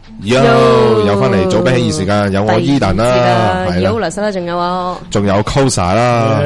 又翻嚟早比起二時間，有我 Eden 啦，係啦， 有律師啦，仲有我， 仲有 Kosa 啦，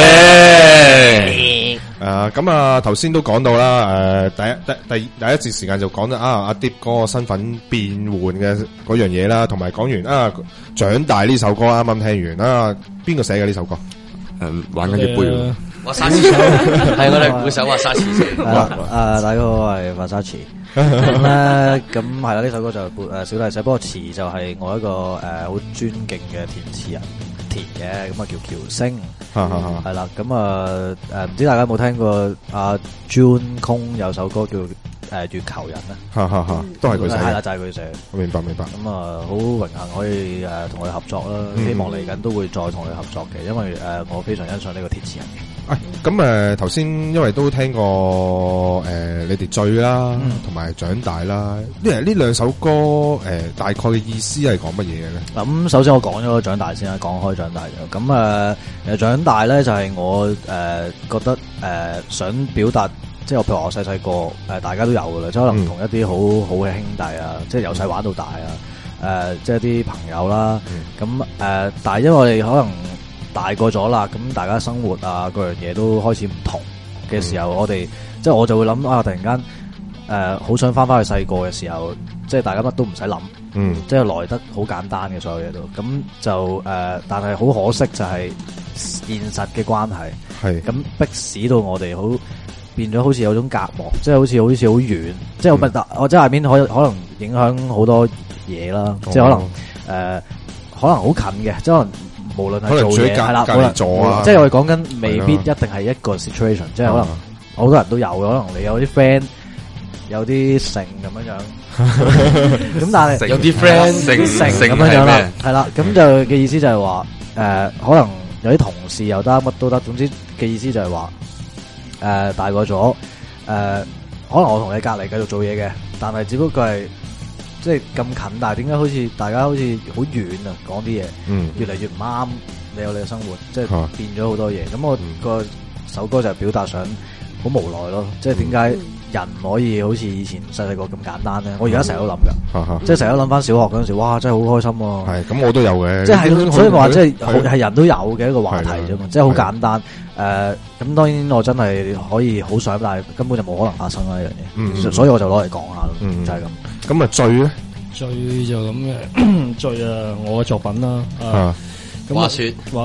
咁啊，頭先都講到啦，第一節時間就講咗阿 Deep 嗰個身份變換嘅嗰樣嘢啦，同埋講完啊長大呢首歌啱啱聽完啦，邊個寫嘅呢首歌？ 玩緊隻杯。 華沙詞係我哋鼓手華沙詞寫。 大家好，我係華沙詞。咁咧，咁係啦，呢首歌就小弟寫，不過詞就係我一個好尊敬嘅填詞人填嘅，咁啊叫喬星。係啦，咁唔知大家有冇聽過阿 June 空有首歌叫月球人咧？ 都係佢寫。 係啦，就係佢寫。 明白。 咁好榮幸可以同佢合作啦，希望嚟緊都會再同佢合作嘅，因為我非常欣賞呢個填詞人嘅。 咁頭先因為都聽過你哋醉啦，同埋長大啦，呢兩首歌大概嘅意思係講乜嘢嘅咧？ 咁首先我講咗個長大先啦，講開長大嘅。咁長大咧就係我覺得想表達，即係我譬如話我細細個大家都有噶啦，即係可能同一啲好好嘅兄弟啊，即係由細玩到大啊，即係啲朋友啦。咁但係因為我哋可能大個咗啦，咁大家生活啊各樣嘢都開始唔同嘅時候，我哋即係我就會諗啊，突然間好想翻去細個嘅時候，即係大家乜都唔使諗，即係來得好簡單嘅所有嘢都，咁就但係好可惜就係現實嘅關係，係咁迫使到我哋好變咗好似有種隔膜，即係好似好遠，即係我即係下邊可能影響好多嘢啦，即係可能好近嘅，即係可能。無論係做嘢係啦，即係我哋講緊未必一定係一個 situation，即係可能好多人都有嘅，可能你有啲 friend 有啲性咁樣，咁但係有啲 friend 性咁樣啦，係啦，咁就嘅意思就係話可能有啲同事又得，乜都得，總之嘅意思就係話大個咗可能我同你隔籬繼續做嘢嘅，但係只不過係。即係咁近，但係點解好似大家好似好遠啊？講啲嘢，越嚟越唔啱你有你嘅生活，即係變咗好多嘢。咁我個首歌就係表達上好無奈咯，即係點解人唔可以好似以前細細個咁簡單咧？我而家成日都諗㗎，即係成日都諗翻小學嗰陣時，哇！真係好開心喎。 係咁，我都有嘅。 即係所以話，即係人都有嘅一個話題啫嘛，即係好簡單。咁當然我真係可以好想，但係根本就冇可能發生啦呢樣嘢。所以我就攞嚟講下咯，就係咁。 咁啊醉咧？ 醉就咁嘅，醉我嘅作品啦。 話說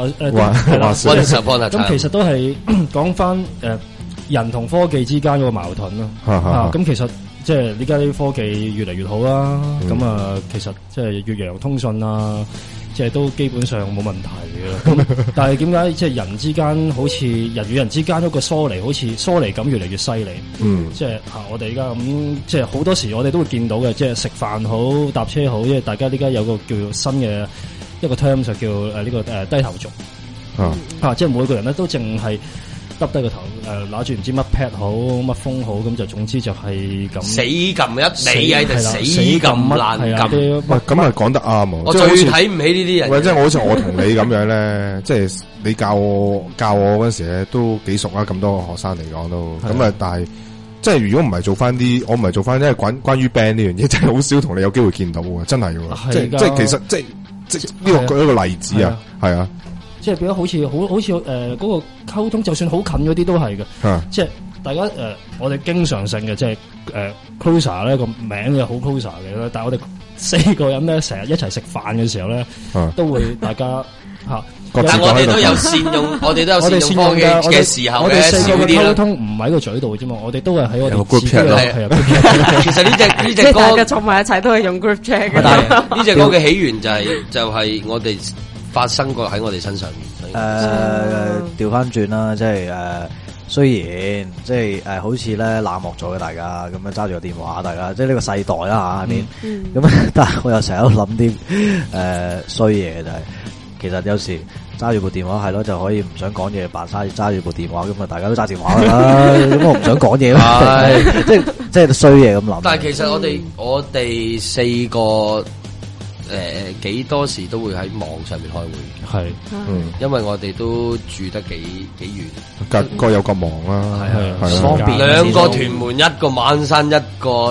咁其實都係講翻人同科技之間嗰個矛盾咯。咁其實即係呢家啲科技越嚟越好啦。咁其實即係越洋通訊啊，即係都基本上冇問題嘅。咁但係點解即係人之間好似人與人之間嗰個疏離，好似疏離感越嚟越犀利？即係我哋而家咁，即係好多時我哋都會見到嘅，即係食飯好搭車好，因為大家而家有個叫做新嘅一個 term 就叫呢個低頭族。即係每個人咧都淨係耷低個頭，拿住唔知乜 pad 好乜風好，咁就總之就係咁死撳一味喺度死撳爛撳。 喂，咁啊講得啱喎！ 我最睇唔起呢啲人。 喂，即係好似我同你咁樣咧，即係你教我嗰陣時咧都幾熟啦，咁多學生嚟講都咁啊，但係即係如果唔係做翻啲，我唔係做翻，因為關於 band 呢樣嘢，真係好少同你有機會見到嘅，真係嘅，即係其實即係呢個舉一個例子啊，係啊。 即係變咗好似嗰個溝通，就算好近嗰啲都係嘅。即係大家我哋經常性嘅，即係closer 咧個名又好 closer 嘅，但係我哋4個人咧成日一齊食飯嘅時候咧，都會大家但係我哋都有善用，我哋都有善用科技嘅時候咧，少啲啦。我哋4個嘅溝通唔喺個嘴度啫嘛，我哋都係喺我哋 group chat 咯。其實呢隻歌大家坐埋一齊都係用 group chat 嘅。 呢隻歌嘅起源就係我哋。發生過喺我哋身上面。 調翻轉啦，即係雖然即係好似咧冷漠咗嘅大家，咁樣揸住個電話，大家即係呢個世代啦嚇，係咪？咁但係我又成日都諗啲衰嘢嘅就係，其實有時揸住部電話係咯，就可以唔想講嘢，扮揸住部電話咁啊，大家都揸電話㗎啦，咁我唔想講嘢啦，即係衰嘢咁諗。 但係其實我哋4個。幾多時都會喺網上面開會，係，因為我哋都住得幾遠， 各有各忙啦， 係方便。 2個屯門，1個馬鞍山，1個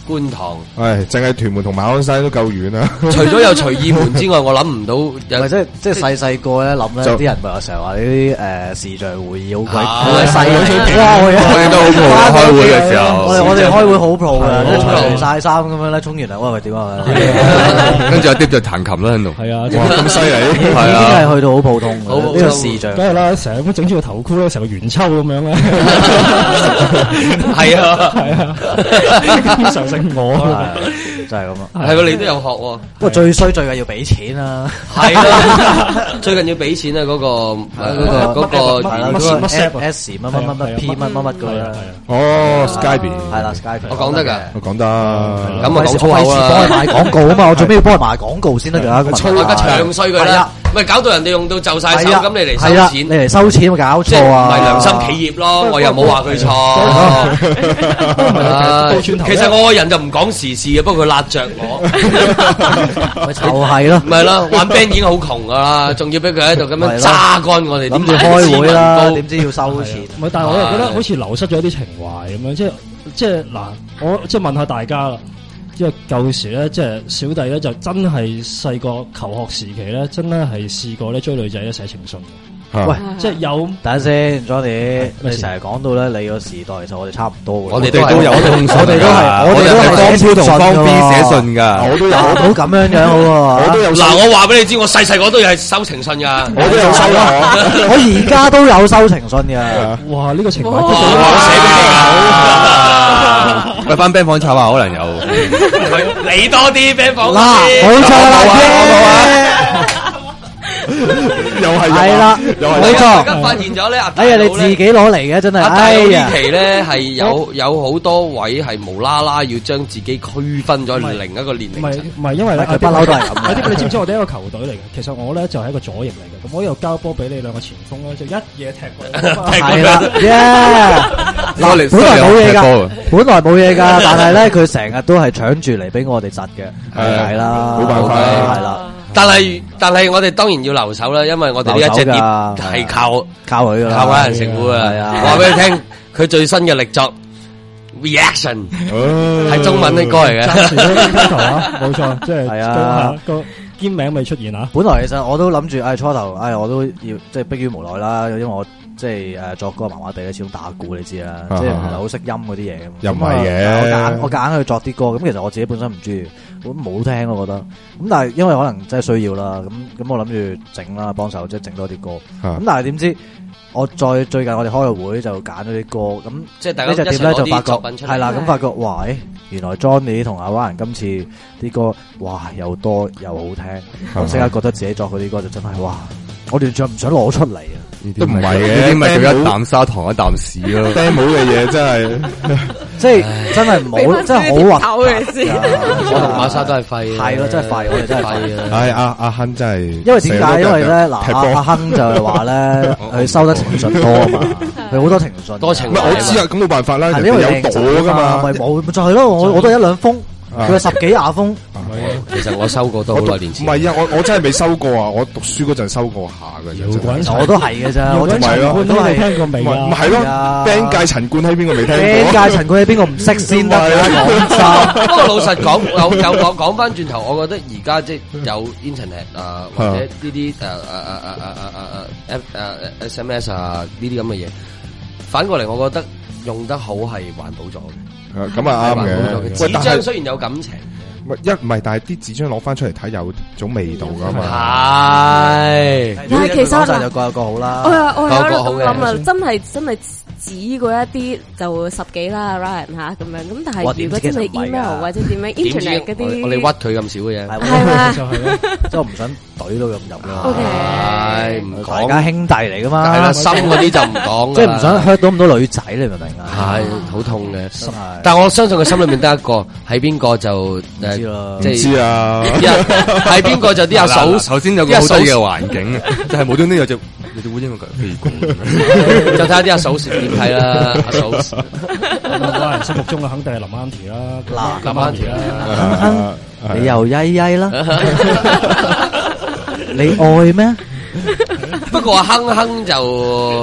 觀塘， 係淨係屯門同馬鞍山都夠遠啦。 除咗有隨意門之外，我諗唔到有。 即係細個咧諗咧，啲人咪成日話呢啲視像會議好鬼細嘅，哇！ 我哋都好 pro 開會嘅時候， 我哋開會好 pro 嘅，即係除晒衫咁樣咧，沖完涼喂點啊？ 跟住阿 Dip 就彈琴啦喺度。 係啊， 哇咁犀利， 係啊，已經係去到好普通嘅呢個視像。 梗係啦，成日咁整住個頭箍咧，成個元秋咁樣咧。 係啊， 係啊，經常性我就係咁啊。 係喎，你都有學喎。 不過最衰最緊要俾錢啊。 係啦，最近要俾錢啊！嗰個 S 乜乜 P 乜乜嗰個。 哦 ，Skype 係啦 Skype。 我講得㗎， 我講得。 咁我講粗口啦。 幫佢賣廣告啊嘛，我做咩要幫佢賣廣告先得㗎？ 粗而家唱衰佢啦，咪搞到人哋用到就晒手，咁你嚟收錢， 你嚟收錢咪搞錯啊！ 唔係良心企業咯，我又冇話佢錯。其實我個人就唔講時事嘅，不過佢辣着我， 就係咯， 唔係咯，玩 band 已經好窮噶啦，仲要俾佢喺度咁樣揸乾我哋， 諗住開會啦，點知要收錢？ 唔係，但係我又覺得好似流失咗啲情懷咁樣，即係嗱，我即係問下大家啦。因為舊時咧，即係小弟咧就真係細個求學時期咧，真係試過咧追女仔咧寫情信嘅。喂，即係有等陣先 ，Johnny，你成日講到咧，你個時代其實我哋差唔多嘅。 我哋都有， 我哋都係方超同方 B 寫信㗎。 我都有，好咁樣樣好喎。 我都有。嗱，我話俾你知，我細細個都係收情信㗎。 我都有收啦，我而家都有收情信㗎。 哇！呢個情懷我寫俾你㗎。 喂，翻 band 房炒下可能有。 你多啲 band 房。 嗱，冇錯啦。 又係啦，冇錯。 而家發現咗咧， 哎呀，你自己攞嚟嘅真係。 大佬呢期咧係有好多位係無啦啦要將自己區分咗另一個年齡層。 唔係，因為咧佢不嬲都係咁。 你知唔知我哋一個球隊嚟嘅？其實我咧就係一個左翼嚟嘅，咁我又交波俾你兩個前鋒咧，就一嘢踢過嚟。 係啦，嗱，本來冇嘢㗎，本來冇嘢㗎，但係咧佢成日都係搶住嚟俾我哋窒嘅，係啦， 冇辦法啦， 係啦。 但係我哋當然要留守啦，因為我哋呢一隻碟係靠佢噶啦， 靠揾人食糊啊！話俾你聽，佢最新嘅力作 Reaction 係中文的歌嚟嘅， 暫時都開頭啊，冇錯，即係個兼名未出現啊。 本來其實我都諗住，初頭，我都要即係迫於無奈啦，因為我即係作歌麻麻地，始終打鼓你知啦，即係唔係好識音嗰啲嘢。 又唔係嘅， 我揀去作啲歌，咁其實我自己本身唔中意，咁冇聽我覺得。咁但係因為可能真係需要啦，咁我諗住整啦，幫手即係整多啲歌。咁但係點知我最近我哋開個會就揀咗啲歌，咁即係大家一齊攞啲作品出嚟。 係啦，咁發覺哇，原來 Johnny 同阿 Ryan 今次啲歌哇又多又好聽，我即刻覺得自己作嗰啲歌就真係哇，我完全唔想攞出嚟啊！ 都唔係嘅，呢啲咪叫一啖砂糖一啖屎咯。 band 冇嘅嘢真係， 即係真係唔好，真係好核突。 我同馬莎都係廢， 係咯，真係廢，我哋真係廢啊！ 唉，阿亨真係， 因為點解？因為咧，嗱，阿亨就係話咧，佢收得情信多啊嘛，佢好多情信， 多情。 唔係我知啊，咁冇辦法啦， 因為有朵噶嘛， 咪冇就係咯，我都係一兩封。佢有10幾20封， 其實我收過都好耐年前。 唔係啊，我真係未收過啊！我讀書嗰陣收過下嘅啫。 我都係嘅咋，我都係聽過未啊？ 唔係咯 ，band 界陳冠希邊個未聽過 ？band 界陳冠希邊個唔識先得㗎？ 不過老實講，有講翻轉頭，我覺得而家即係有 internet 啊，或者呢啲SMS 啊呢啲咁嘅嘢，反過嚟我覺得用得好係環保咗嘅。 咁啊啱嘅， 紙張雖然有感情， 唔係，但係啲紙張攞翻出嚟睇有種味道噶嘛。 係， 但係其實就各有各好啦。 我有諗啊，真係指過一啲就10幾啦 ，Ryan 吓咁樣。咁但係如果真係 email 或者點樣 internet 嗰啲， 我哋屈佢咁少嘅嘢， 係嘛？ 即係我唔想懟到咁入啦。 係唔講， 大家兄弟嚟噶嘛。 係啦，心嗰啲就唔講。 即係唔想 hurt 到咁多女仔，你明唔明啊？ 係好痛嘅，但我相信佢心裏面得一個，係邊個就即知啊， 係邊個就啲阿嫂。 首先有個好低嘅環境，就係無端端有隻烏蠅個飛過， 就睇下啲阿嫂點睇啦。阿嫂， 我人心目中嘅肯定係林安琪啦， 林安琪啦， 你又曳曳啦，你愛咩？ 不過阿亨就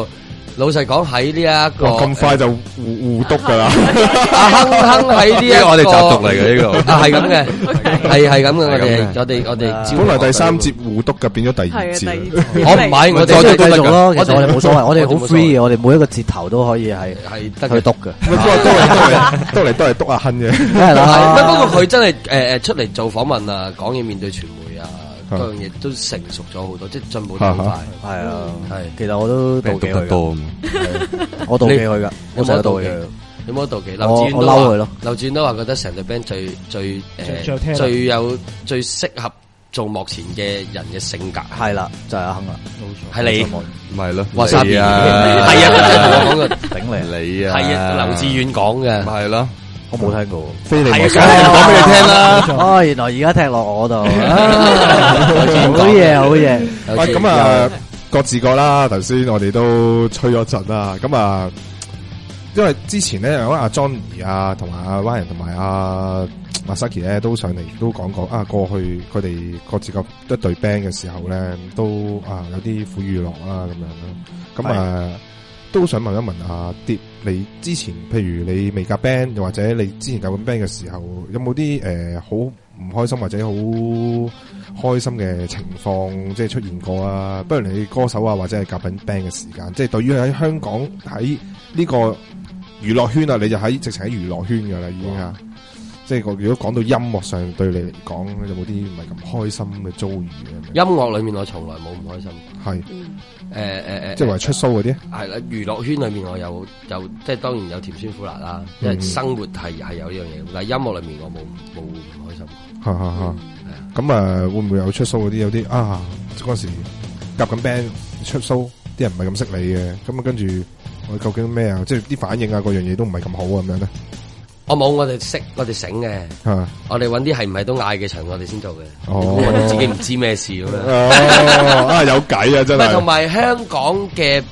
老實講喺呢一個咁快就互督噶啦， 阿亨喺呢一個我哋習俗嚟嘅呢個， 係咁嘅，係咁嘅，我哋本來第3節互督嘅變咗第2節， 我唔係，我哋繼續咯，其實我哋冇所謂，我哋好 free 嘅，我哋每一個節頭都可以係得去督嘅， 都係督阿亨嘅， 係啦。 不過佢真係出嚟做訪問啊，講嘢面對傳媒啊。嗰樣嘢都成熟咗好多，即係進步得好快。係啊，係。其實我都妒忌佢多，我妒忌佢噶，我成日妒忌佢。有冇妒忌？我嬲佢咯。劉志遠都話覺得成隊 band 最有最適合做幕前嘅人嘅性格。係啦，就係阿亨啦，冇錯。係你， 唔係咯？ 話沙邊係啊，真係我講嘅頂你啊！係啊，劉志遠講嘅， 係咯。 我冇聽過， 非你莫屬， 講俾你聽啦。 哦，原來而家踢落我度，好嘢，好嘢。 喂，咁啊，各自各啦。頭先我哋都吹咗陣啦。咁啊，因為之前咧，阿 Johnny 啊，同埋阿 Ryan 同埋阿 Masaki 咧，都上嚟都講過啊。過去佢哋各自各一隊 band 嘅時候咧，都有啲苦與樂啦，咁樣啦。咁啊。都想問一問阿碟，你之前譬如你未夾 band，又或者你之前夾緊 band 嘅時候，有冇啲好唔開心或者好開心嘅情況即係出現過啊？不如你歌手啊，或者係夾緊 band 嘅時間，即係對於喺香港喺呢個娛樂圈啊，你就直情喺娛樂圈噶啦，已經啊！即係如果講到音樂上對你嚟講，有冇啲唔係咁開心嘅遭遇啊？ 音樂裏面我從來冇唔開心， 係即係話出 show 嗰啲， 係啦。娛樂圈裏面我有即係當然有甜酸苦辣啦，因為生活係有呢樣嘢。但係音樂裏面我冇唔開心。 咁會唔會有出 show 嗰啲？有啲嗰時夾緊 band 出 show，啲人唔係咁識你嘅，咁啊跟住我究竟咩啊？即係啲反應啊，嗰樣嘢都唔係咁好咁樣咧。 我冇，我哋醒嘅，我哋揾啲係唔係都嗌嘅場，我哋先做嘅。我哋自己唔知咩事咁樣。 有計啊，真係。 同埋香港嘅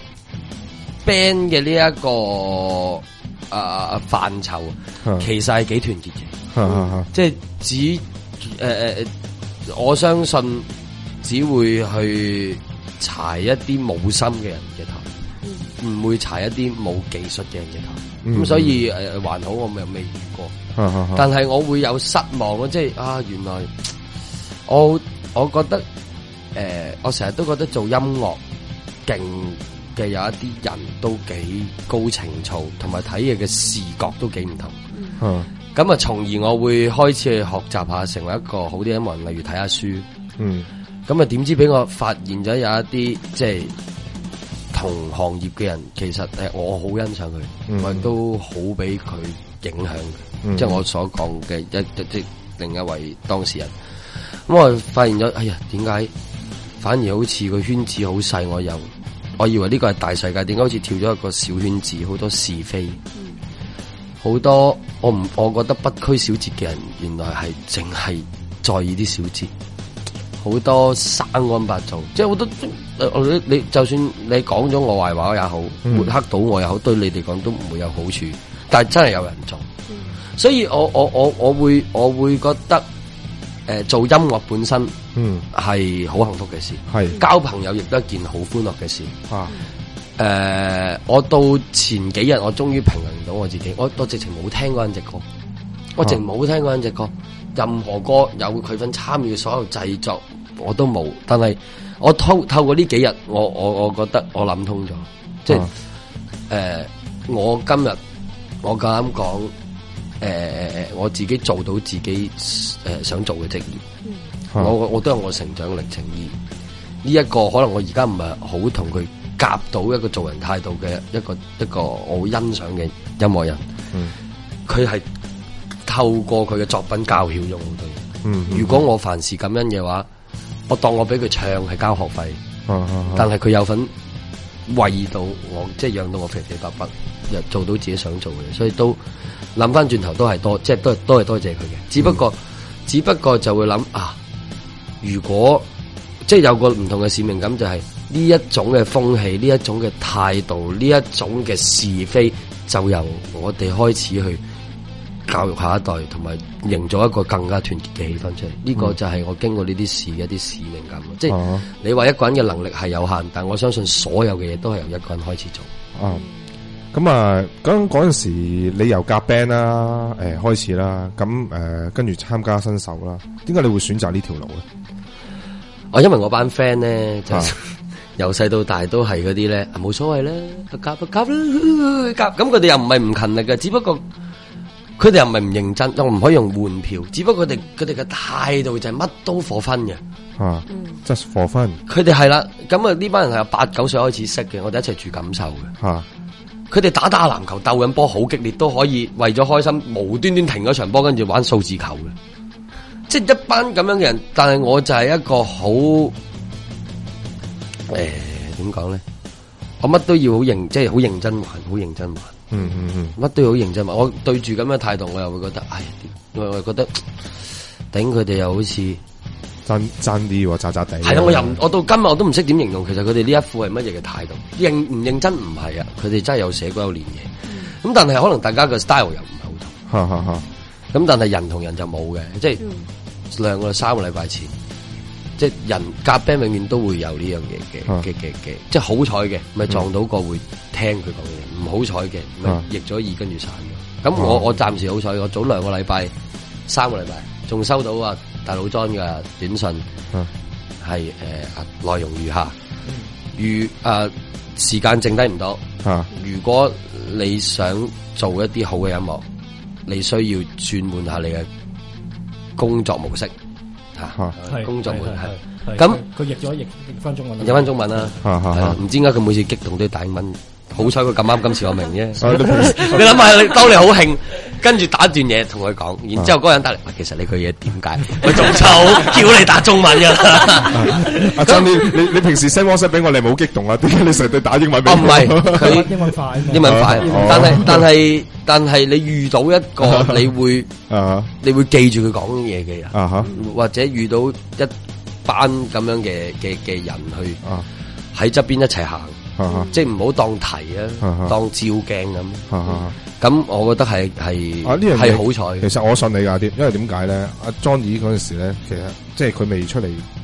band 嘅呢一個範疇，其實係幾團結嘅。即係我相信只會去柴一啲冇心嘅人嘅頭，唔會柴一啲冇技術嘅人嘅頭。咁所以還好，我未遇過。但係我會有失望啊！即係原來我覺得我成日都覺得做音樂勁嘅有一啲人都幾高情操，同埋睇嘢嘅視覺都幾唔同。咁從而我會開始去學習下，成為一個好啲音樂人，例如睇下書。咁點知俾我發現咗有一啲即係同行業嘅人，其實我好欣賞佢，我亦都好俾佢影響嘅。即係我所講嘅即另一位當事人。咁我發現咗，哎呀，點解反而好似個圈子好細？我以為呢個係大世界，點解好似跳咗一個小圈子？好多是非，好多我覺得不拘小節嘅人，原來係淨係在意啲小節。好多生安白造，即係好多你就算你講咗我壞話也好，抹黑到我也好，對你哋講都唔會有好處。但係真係有人做，所以我會覺得做音樂本身係好幸福嘅事，係交朋友亦都係一件好歡樂嘅事。我到前幾日我終於平衡到我自己，我直情冇聽過嗰隻歌，我直冇聽過嗰隻歌。任何歌有佢份參與所有製作我都冇，但係我透過呢幾日，我覺得我諗通咗，即係我今日我夠膽講，我自己做到自己想做嘅職業，我都有我成長歷程。呢一個可能我而家唔係好同佢夾到一個做人態度嘅一個我好欣賞嘅音樂人，佢係。透過佢嘅作品教曉咗好多嘢。如果我凡事感恩嘅話，我當我俾佢唱係交學費，但係佢有份為到我，即係讓到我肥肥白白，又做到自己想做嘅嘢，所以都諗翻轉頭都係多，即係都係多謝佢嘅。只不過就會諗如果即係有個唔同嘅使命感，就係呢一種嘅風氣，呢一種嘅態度，呢一種嘅是非，就由我哋開始去教育下一代，同埋營造一個更加團結嘅氣氛出嚟。呢個就係我經過呢啲事嘅一啲使命感。即係你話一個人嘅能力係有限，但我相信所有嘅嘢都係由一個人開始做。 咁啊，嗰陣時你由夾 band 啦，開始啦，咁跟住參加新手啦，點解你會選擇呢條路咧？ 因為我班 friend 咧就由細到大都係嗰啲咧，冇所謂啦，夾啦，夾。咁佢哋又唔係唔勤力嘅，只不過佢哋又唔係唔認真，又唔可以用換票，只不過佢哋嘅態度就係乜都for fun嘅。 just for fun。 佢哋係啦，咁啊呢班人係由8、9歲開始識嘅，我哋一齊住感受嘅。佢哋打籃球鬥緊波好激烈，都可以為咗開心無端端停咗場波，跟住玩數字球嘅。即係一班咁樣嘅人，但係我就係一個好點講咧？我乜都要好認，即係好認真玩，好認真玩。乜都要好認真玩。我對住咁嘅態度，我又會覺得，我又覺得頂佢哋又好似爭啲渣渣地。 係啦，我到今日我都唔識點形容，其實佢哋呢一副係乜嘢嘅態度？認唔認真唔係啊？佢哋真係有寫過有練嘢。咁但係可能大家嘅 style 又唔係好同。咁但係人同人就冇嘅，即係2個3個禮拜前，即係人夾 band 永遠都會有呢樣嘢嘅，即係好彩嘅，咪撞到個會聽佢講嘢；唔好彩嘅，咪逆咗耳跟住散咗。咁我暫時好彩，我早2個禮拜、3個禮拜，仲收到大佬 John 嘅短信，係內容如下：時間剩低唔多，如果你想做一啲好嘅音樂，你需要轉換下你嘅工作模式，工作模式係。咁佢譯翻中文， 譯翻中文啦。唔知點解佢每次激動都要打英文，好彩佢咁啱今次我明啫。你諗下，當你好興，跟住打段嘢同佢講，然之後嗰個人打嚟，其實你句嘢點解？佢仲臭，叫你打中文噶。 阿張，你平時 send WhatsApp 俾我，你冇激動啊？點解你成日打英文俾我？ 唔係，佢英文快， 英文快。但係你遇到一個你會記住佢講嘢嘅人，或者遇到一班咁樣嘅人去喺側邊一齊行，即係唔好當題當照鏡咁。咁我覺得係好彩。 其實我信你噶啲，因為點解咧？阿 Johnny 嗰陣時咧，其實即係佢未出嚟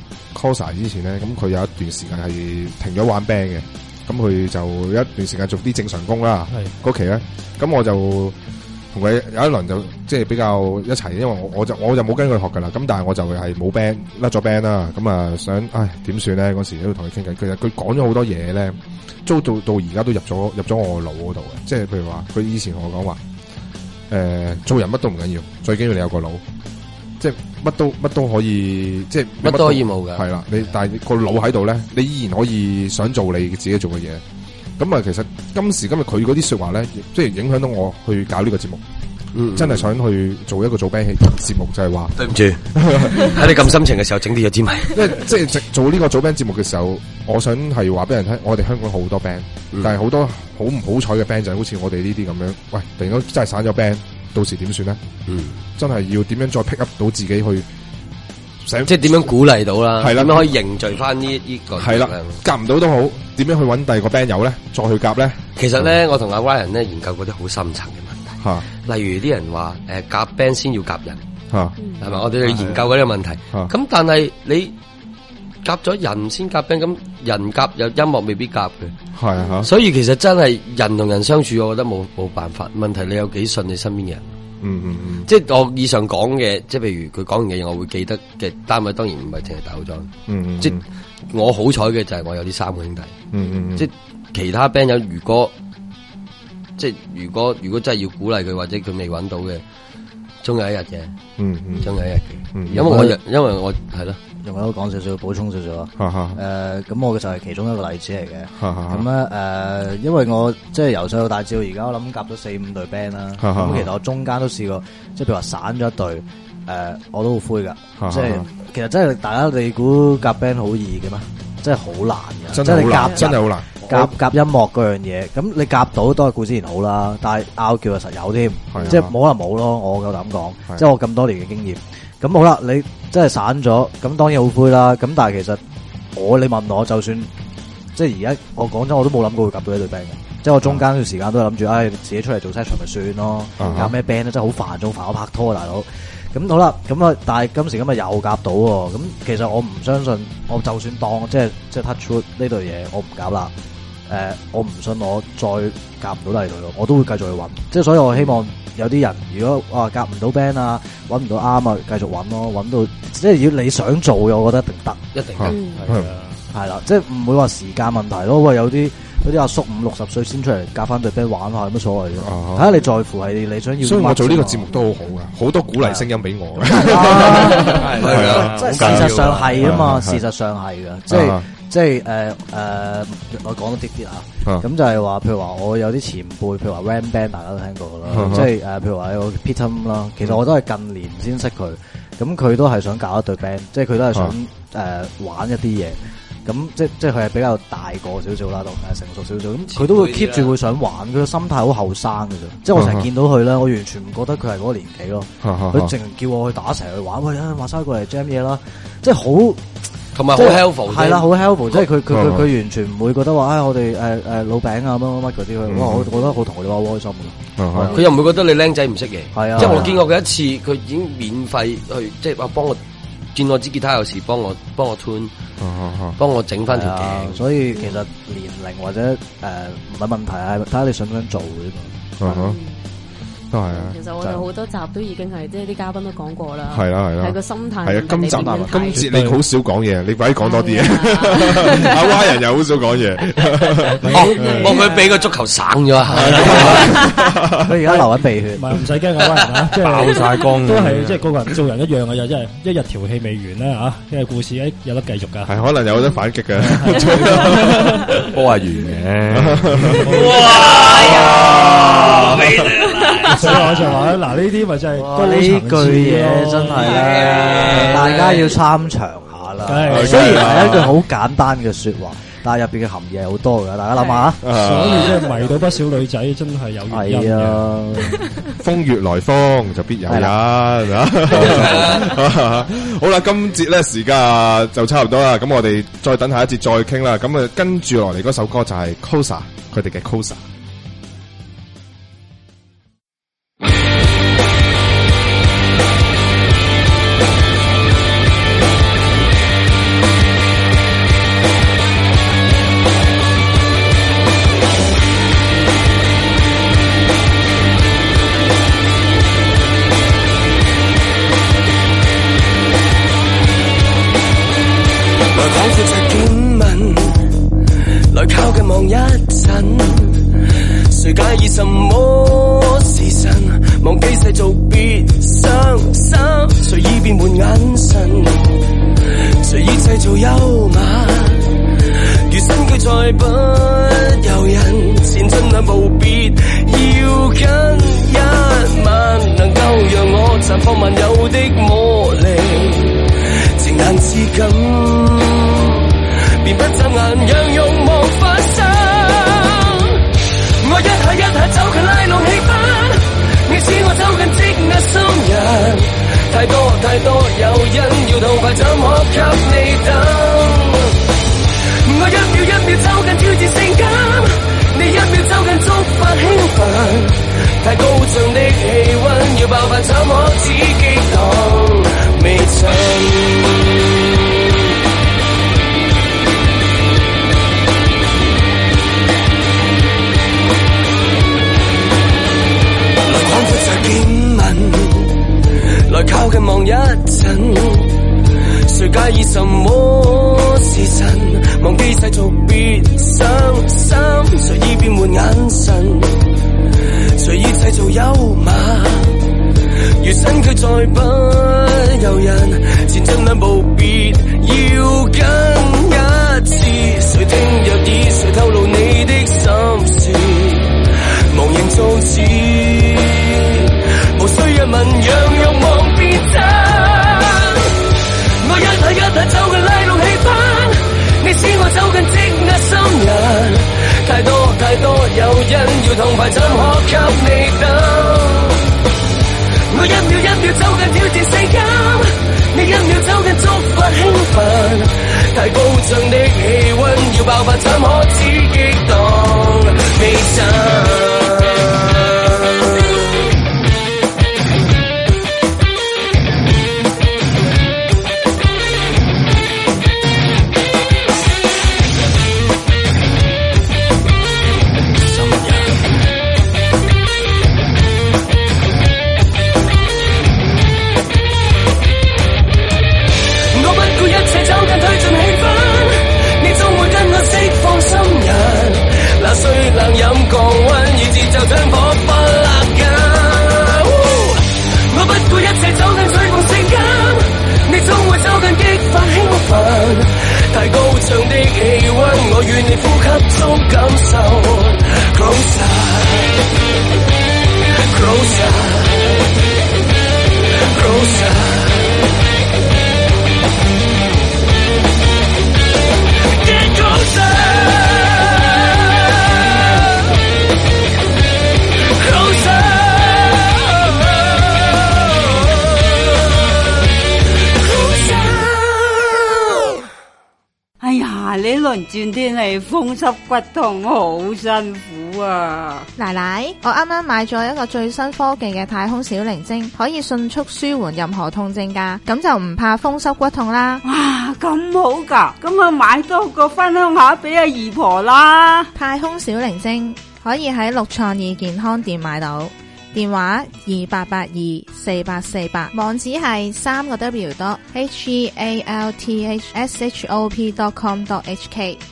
cos 之前咧，咁佢有一段時間係停咗玩 band 嘅。咁佢就有一段時間做啲正常工啦。嗰期咧，咁我就同佢有一輪就即係比較一齊，因為我就冇跟佢學噶啦。咁但係我就係冇 band 甩咗 band 啦。咁啊想點算咧？嗰時都同佢傾偈。其實佢講咗好多嘢咧，到而家都入咗我腦嗰度嘅。即係譬如話，佢以前同我講話，做人乜都唔緊要，最緊要你有個腦。即係乜都可以，即係乜都可以冇噶。 係啦，但係個腦喺度咧，你依然可以想做你自己做嘅嘢。咁啊，其實今時今日佢嗰啲說話咧，即係影響到我去搞呢個節目。真係想去做一個做 band 節目，就係話對唔住，喺你咁心情嘅時候整啲嘢之咪。 即係做呢個做 band 節目嘅時候，我想係話俾人聽，我哋香港好多 band，但係好多好唔好彩嘅 band 就係好似我哋呢啲咁樣。喂，突然間真係散咗 band。到時點算咧？真係要點樣再 pick up 到自己去， 即係點樣鼓勵到啦？係啦，點樣可以凝聚翻呢個？ 係啦，夾唔到都好，點樣去揾第二個 band 友咧？再去夾咧？ 其實咧，我同阿 Ryan 咧研究過啲好深層嘅問題，例如啲人話夾 band 先要夾人，係咪？我哋去研究嗰啲問題。咁但係你夾咗人先夾 band，咁人夾有音樂未必夾嘅。 係啊， 所以其實真係人同人相處，我覺得冇辦法。問題你有幾信你身邊嘅人？即係我以上講嘅，即係譬如佢講完嘅嘢，我會記得嘅單位，當然唔係淨係大佬莊。即係我好彩嘅就係我有啲3個兄弟。即係其他 band 友，如果真係要鼓勵佢，或者佢未揾到嘅，終有一日嘅。終有一日嘅。因為我係咯。 仲有講少少，補充少少啊。咁我就係其中一個例子嚟嘅。咁咧，因為我即係由細到大，至到而家，我諗夾咗4-5隊 band 啦。咁其實我中間都試過，即係譬如話散咗一隊，我都好灰噶。即係其實真係大家你估夾 band 好易嘅咩？真係好難嘅。 真係好難，真係好難。 夾音樂嗰樣嘢，咁你夾到都係固之然好啦，但係拗撬實有添，即係冇可能冇咯。我夠膽講，即係我咁多年嘅經驗。咁好啦，你真係散咗，咁當然好灰啦。咁但係其實你問我，就算即係而家我講真，我都冇諗過會夾到一隊 band 嘅， 即係我中間段時間都諗住，自己出嚟做 session 咪算咯，夾咩 band 咧真係好煩，仲煩我拍拖啊大佬。咁好啦，咁啊，但係今時今日又夾到喎。咁其實我唔相信，我就算當即係 touch wood 呢對嘢，我唔夾啦。我唔信我再夾唔到第二隊咯，我都會繼續去揾。即係所以我希望有啲人如果夾唔到 band 啊，揾唔到啱啊，繼續揾咯，揾到即係要你想做嘅，我覺得一定得， 一定得， 係啦，即係唔會話時間問題咯。喂，有啲阿叔50-60歲先出嚟夾翻隊 band 玩下，有乜所謂嘅？睇下你在乎係你想要。 所以我做呢個節目都好好噶，好多鼓勵聲音俾我。 係啊，即係事實上係啊嘛，事實上係嘅，即係我講多啲啊，咁就係話，譬如話我有啲前輩，譬如話 Ram Band 大家都聽過啦，即係譬如話有 Peter 啦，其實我都係近年先識佢，咁佢都係想搞一隊 band，即係佢都係想玩一啲嘢，咁即係佢係比較大個少少啦，同成熟少少，咁佢都會 keep 住會想玩，佢個心態好後生嘅啫，即係我成日見到佢咧，我完全唔覺得佢係嗰個年紀咯，佢淨叫我去打成日去玩，喂話晒過嚟 jam 嘢啦，即係好。 同埋好 helpful， 係啦，好 helpful，即係佢完全唔會覺得話，我哋老餅啊乜乜乜嗰啲，我覺得好同我哋玩好開心嘅。 佢又唔會覺得你僆仔唔識嘢， 係啊， 即係我見過佢一次，佢已經免費去，即係話幫我見我支吉他有時幫我 tune，幫我整翻條頸。 所以其實年齡或者唔係問題，係睇下你想唔想做嘅嘛。 都係啊！ 其實我哋好多集都已經係，即係啲嘉賓都講過啦。 係啦，係啦， 係個心態。 係啊，今節你好少講嘢，你快啲講多啲嘢。阿蛙人又好少講嘢。 幫佢俾個足球省咗啊！ 佢而家流緊鼻血。 唔使驚啊，蛙人啊，即係爆晒光， 都係即係個個人做人一樣嘅啫，即係一日條氣未完啦嚇，因為故事有得繼續㗎。 係可能有得反擊嘅， 波係完嘅。 哇！ 所以我就話嗱，呢啲咪真係呢句嘢真係咧，大家要參詳下啦。雖然係一句好簡單嘅說話，但係入邊嘅含義係好多嘅，大家諗下。 所以即係迷到不少女仔，真係有原因嘅。 風月來風就必有人。好啦，今節咧時間就差唔多啦，咁我哋再等下一節再傾啦。咁啊，跟住落嚟嗰首歌就係 Kosa 佢哋嘅 Kosa。 誰介意什麼時辰？忘記世俗別傷心，隨意變換眼神，隨意製造幽默。餘生佢再不由人，前進兩步別要跟一晚，能夠讓我綻放萬有的魔力，情難自禁，便不眨眼讓慾望發生。我一下一下走近拉攏氣氛，你使我走近積壓心人，太多太多誘因，要痛快怎可給你等？我一秒一秒走近挑戰性感，你一秒走近觸發興奮，太高漲的氣溫，要爆發怎可止激盪未曾？來靠近望一陣，誰介意什麼時辰？忘記世俗別傷心，隨意變換眼神，隨意製造幽默。餘生佢再不由人，前進兩步別要跟一次。誰聽若耳，誰透露你的心事？無形造字，無需一問，讓慾望變真。我一下一下走近拉攏氣氛，你使我走近積壓心人，太多太多誘因，要痛快怎可給你等？我一秒一秒走近挑戰性感，你一秒走近觸發興奮，太高漲的氣溫，要爆發怎可止激盪未曾？ 轉天氣風濕骨痛好辛苦啊！ 奶奶，我啱啱買咗一個最新科技嘅太空小靈精，可以迅速舒緩任何痛症㗎，咁就唔怕風濕骨痛啦。 哇，咁好㗎！咁啊買多個分享下俾阿姨婆啦。 太空小靈精可以喺六創意健康店買到，電話28824848，網址係3個W.healthshop.com.hk。